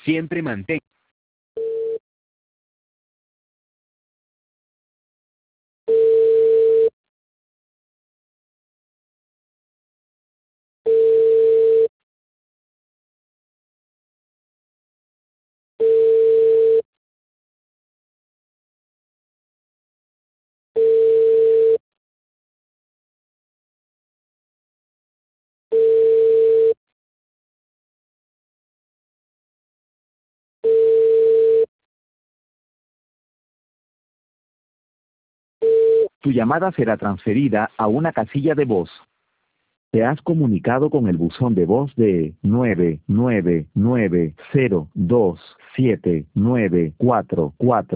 Siempre mantén. Tu llamada será transferida a una casilla de voz. Te has comunicado con el buzón de voz de 999027944.